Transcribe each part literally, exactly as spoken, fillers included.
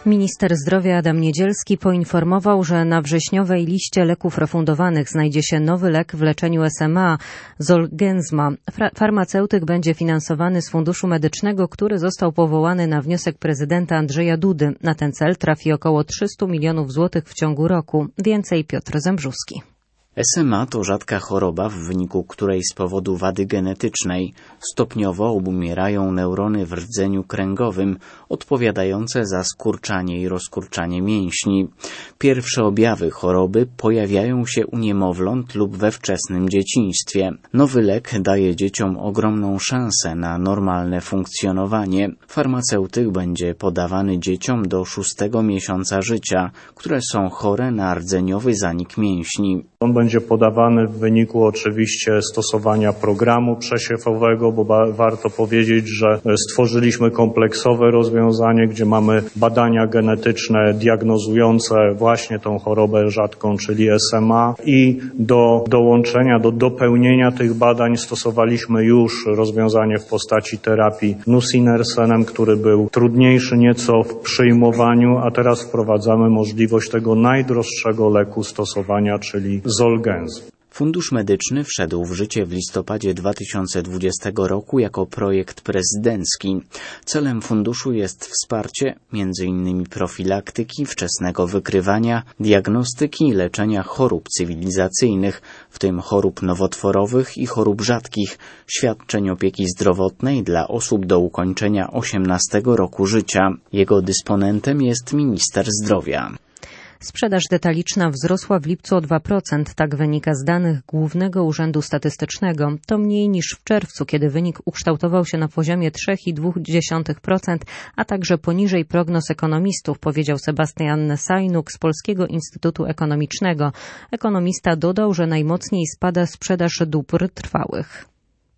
Minister zdrowia Adam Niedzielski poinformował, że na wrześniowej liście leków refundowanych znajdzie się nowy lek w leczeniu S M A, Zolgensma. Farmaceutyk będzie finansowany z Funduszu Medycznego, który został powołany na wniosek prezydenta Andrzeja Dudy. Na ten cel trafi około trzysta milionów złotych w ciągu roku. Więcej Piotr Zembrzuski. S M A to rzadka choroba, w wyniku której z powodu wady genetycznej stopniowo obumierają neurony w rdzeniu kręgowym, odpowiadające za skurczanie i rozkurczanie mięśni. Pierwsze objawy choroby pojawiają się u niemowląt lub we wczesnym dzieciństwie. Nowy lek daje dzieciom ogromną szansę na normalne funkcjonowanie. Farmaceutyk będzie podawany dzieciom do szóstego miesiąca życia, które są chore na rdzeniowy zanik mięśni. On będzie podawany w wyniku oczywiście stosowania programu przesiewowego, bo ba- warto powiedzieć, że stworzyliśmy kompleksowe rozwiązanie, gdzie mamy badania genetyczne diagnozujące właśnie tą chorobę rzadką, czyli S M A, i do dołączenia, do dopełnienia tych badań stosowaliśmy już rozwiązanie w postaci terapii nusinersenem, który był trudniejszy nieco w przyjmowaniu, a teraz wprowadzamy możliwość tego najdroższego leku stosowania, czyli Zolgensma. Fundusz Medyczny wszedł w życie w listopadzie dwa tysiące dwudziestego roku jako projekt prezydencki. Celem funduszu jest wsparcie między innymi profilaktyki, wczesnego wykrywania, diagnostyki i leczenia chorób cywilizacyjnych, w tym chorób nowotworowych i chorób rzadkich, świadczeń opieki zdrowotnej dla osób do ukończenia osiemnastego roku życia. Jego dysponentem jest minister zdrowia. Sprzedaż detaliczna wzrosła w lipcu o dwa procent, tak wynika z danych Głównego Urzędu Statystycznego. To mniej niż w czerwcu, kiedy wynik ukształtował się na poziomie trzy przecinek dwa procent, a także poniżej prognoz ekonomistów, powiedział Sebastian Sajnuk z Polskiego Instytutu Ekonomicznego. Ekonomista dodał, że najmocniej spada sprzedaż dóbr trwałych.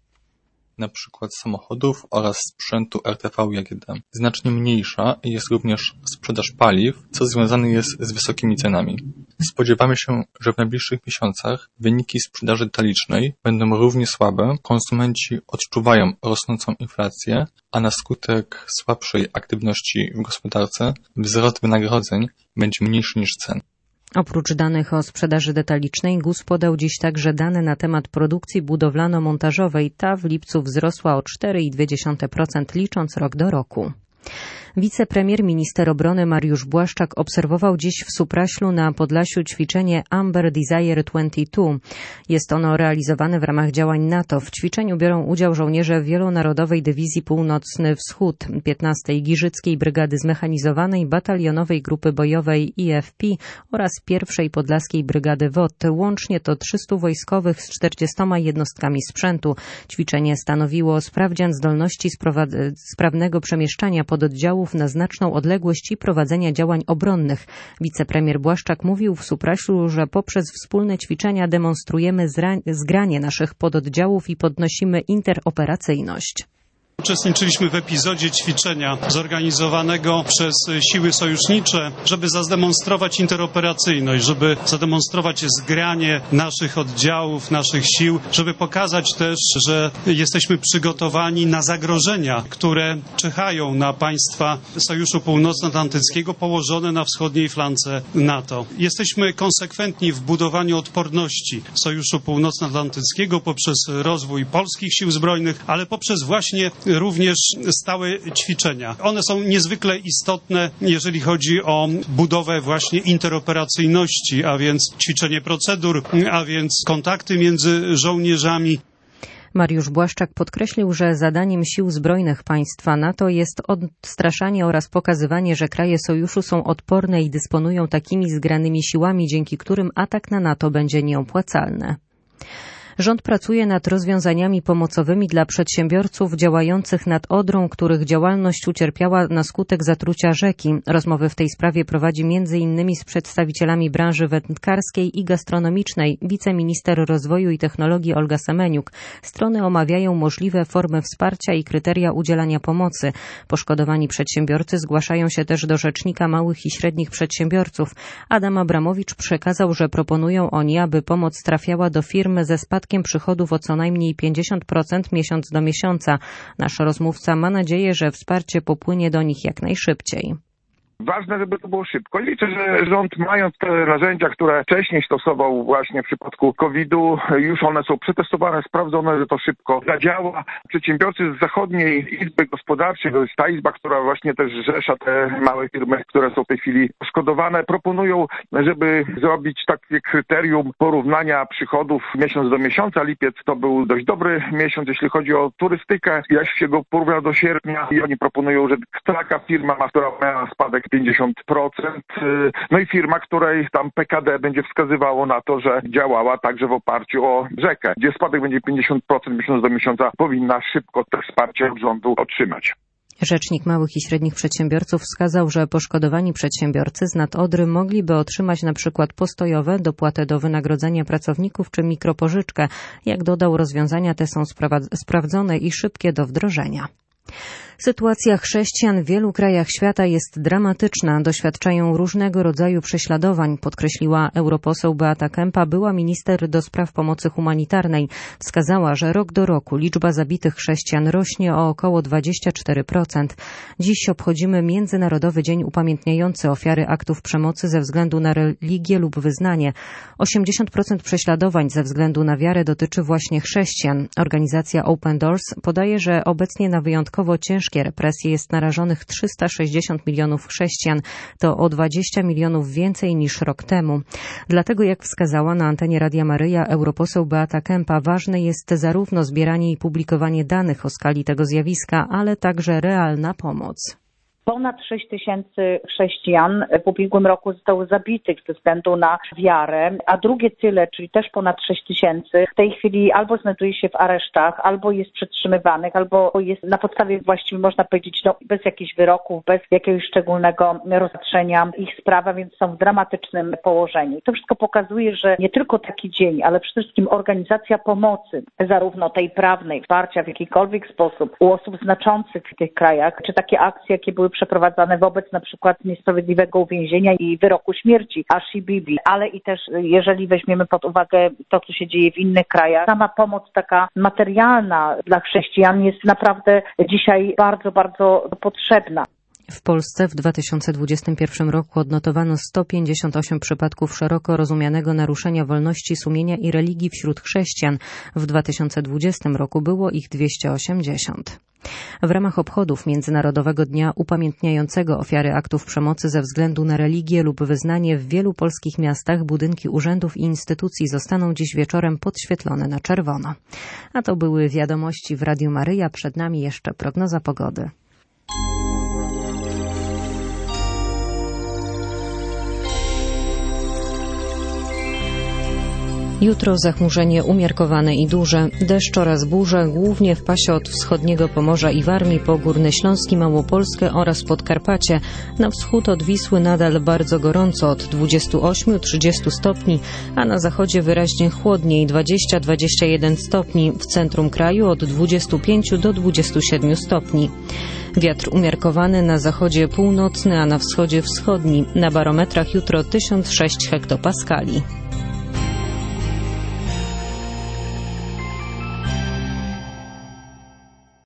Na przykład samochodów oraz sprzętu R T V jak jeden. Znacznie mniejsza jest również sprzedaż paliw, co związane jest z wysokimi cenami. Spodziewamy się, że w najbliższych miesiącach wyniki sprzedaży detalicznej będą równie słabe. Konsumenci odczuwają rosnącą inflację, a na skutek słabszej aktywności w gospodarce wzrost wynagrodzeń będzie mniejszy niż cen. Oprócz danych o sprzedaży detalicznej, G U S podał dziś także dane na temat produkcji budowlano-montażowej. Ta w lipcu wzrosła o cztery przecinek dwa procent licząc rok do roku. Wicepremier minister obrony Mariusz Błaszczak obserwował dziś w Supraślu na Podlasiu ćwiczenie Amber Desire dwadzieścia dwa. Jest ono realizowane w ramach działań NATO. W ćwiczeniu biorą udział żołnierze Wielonarodowej Dywizji Północny Wschód, piętnastej Giżyckiej Brygady Zmechanizowanej, Batalionowej Grupy Bojowej I F P oraz pierwszej Podlaskiej Brygady W O T. Łącznie to trzystu wojskowych z czterdziestoma jednostkami sprzętu. Ćwiczenie stanowiło sprawdzian zdolności sprowa- sprawnego przemieszczania pododdziałów na znaczną odległość i prowadzenia działań obronnych. Wicepremier Błaszczak mówił w Supraślu, że poprzez wspólne ćwiczenia demonstrujemy zra- zgranie naszych pododdziałów i podnosimy interoperacyjność. Uczestniczyliśmy w epizodzie ćwiczenia zorganizowanego przez siły sojusznicze, żeby zademonstrować interoperacyjność, żeby zademonstrować zgranie naszych oddziałów, naszych sił, żeby pokazać też, że jesteśmy przygotowani na zagrożenia, które czyhają na państwa Sojuszu Północnoatlantyckiego położone na wschodniej flance NATO. Jesteśmy konsekwentni w budowaniu odporności Sojuszu Północnoatlantyckiego poprzez rozwój polskich sił zbrojnych, ale poprzez właśnie również stałe ćwiczenia. One są niezwykle istotne, jeżeli chodzi o budowę właśnie interoperacyjności, a więc ćwiczenie procedur, a więc kontakty między żołnierzami. Mariusz Błaszczak podkreślił, że zadaniem sił zbrojnych państwa NATO jest odstraszanie oraz pokazywanie, że kraje sojuszu są odporne i dysponują takimi zgranymi siłami, dzięki którym atak na NATO będzie nieopłacalny. Rząd pracuje nad rozwiązaniami pomocowymi dla przedsiębiorców działających nad Odrą, których działalność ucierpiała na skutek zatrucia rzeki. Rozmowy w tej sprawie prowadzi między innymi z przedstawicielami branży wędkarskiej i gastronomicznej wiceminister rozwoju i technologii Olga Semeniuk. Strony omawiają możliwe formy wsparcia i kryteria udzielania pomocy. Poszkodowani przedsiębiorcy zgłaszają się też do Rzecznika Małych i Średnich Przedsiębiorców. Adam Abramowicz przekazał, że proponują oni, aby pomoc trafiała do firmy ze spadkiem przychodów o co najmniej pięćdziesiąt procent miesiąc do miesiąca. Nasz rozmówca ma nadzieję, że wsparcie popłynie do nich jak najszybciej. Ważne, żeby to było szybko. Liczę, że rząd, mając te narzędzia, które wcześniej stosował właśnie w przypadku kowida, już one są przetestowane, sprawdzone, że to szybko zadziała. Przedsiębiorcy z Zachodniej Izby Gospodarczej, to jest ta izba, która właśnie też rzesza te małe firmy, które są w tej chwili poszkodowane, proponują, żeby zrobić takie kryterium porównania przychodów miesiąc do miesiąca. Lipiec to był dość dobry miesiąc, jeśli chodzi o turystykę. Jak się go porówna do sierpnia i oni proponują, że taka firma ma, która miała spadek pięćdziesiąt procent, no i firma, której tam P K D będzie wskazywało na to, że działała także w oparciu o rzekę, gdzie spadek będzie pięćdziesiąt procent miesiąc do miesiąca, powinna szybko te wsparcie od rządu otrzymać. Rzecznik Małych i Średnich Przedsiębiorców wskazał, że poszkodowani przedsiębiorcy z nad Odry mogliby otrzymać na przykład postojowe, dopłatę do wynagrodzenia pracowników czy mikropożyczkę. Jak dodał, rozwiązania te są sprawdzone i szybkie do wdrożenia. Sytuacja chrześcijan w wielu krajach świata jest dramatyczna. Doświadczają różnego rodzaju prześladowań, podkreśliła europoseł Beata Kempa, była minister do spraw pomocy humanitarnej. Wskazała, że rok do roku liczba zabitych chrześcijan rośnie o około dwadzieścia cztery procent. Dziś obchodzimy Międzynarodowy Dzień upamiętniający ofiary aktów przemocy ze względu na religię lub wyznanie. osiemdziesiąt procent prześladowań ze względu na wiarę dotyczy właśnie chrześcijan. Organizacja Open Doors podaje, że obecnie na wyjątkowo ciężkie represje jest narażonych trzysta sześćdziesiąt milionów chrześcijan. To o dwadzieścia milionów więcej niż rok temu. Dlatego, jak wskazała na antenie Radia Maryja europoseł Beata Kempa, ważne jest zarówno zbieranie i publikowanie danych o skali tego zjawiska, ale także realna pomoc. Ponad sześć tysięcy chrześcijan w ubiegłym roku zostało zabitych ze względu na wiarę, a drugie tyle, czyli też ponad sześć tysięcy, w tej chwili albo znajduje się w aresztach, albo jest przetrzymywanych, albo jest na podstawie właściwie, można powiedzieć, no, bez jakichś wyroków, bez jakiegoś szczególnego rozpatrzenia ich sprawa, więc są w dramatycznym położeniu. To wszystko pokazuje, że nie tylko taki dzień, ale przede wszystkim organizacja pomocy, zarówno tej prawnej, wsparcia w jakikolwiek sposób u osób znaczących w tych krajach, czy takie akcje, jakie były przeprowadzane wobec na przykład niesprawiedliwego uwięzienia i wyroku śmierci Ashi Bibi, ale i też jeżeli weźmiemy pod uwagę to, co się dzieje w innych krajach, sama pomoc taka materialna dla chrześcijan jest naprawdę dzisiaj bardzo, bardzo potrzebna. W Polsce w dwa tysiące dwudziestym pierwszym roku odnotowano sto pięćdziesiąt osiem przypadków szeroko rozumianego naruszenia wolności sumienia i religii wśród chrześcijan. W dwa tysiące dwudziestym roku było ich dwieście osiemdziesiąt. W ramach obchodów Międzynarodowego Dnia upamiętniającego ofiary aktów przemocy ze względu na religię lub wyznanie w wielu polskich miastach budynki urzędów i instytucji zostaną dziś wieczorem podświetlone na czerwono. A to były wiadomości w Radiu Maryja. Przed nami jeszcze prognoza pogody. Jutro zachmurzenie umiarkowane i duże, deszcz oraz burze, głównie w pasie od wschodniego Pomorza i Warmii po Górny Śląsk i Małopolskę oraz Podkarpacie. Na wschód od Wisły nadal bardzo gorąco, od dwudziestu ośmiu do trzydziestu stopni, a na zachodzie wyraźnie chłodniej, dwadzieścia do dwudziestu jeden stopni, w centrum kraju od dwudziestu pięciu do dwudziestu siedmiu stopni. Wiatr umiarkowany na zachodzie północny, a na wschodzie wschodni. Na barometrach jutro tysiąc sześć hektopaskali.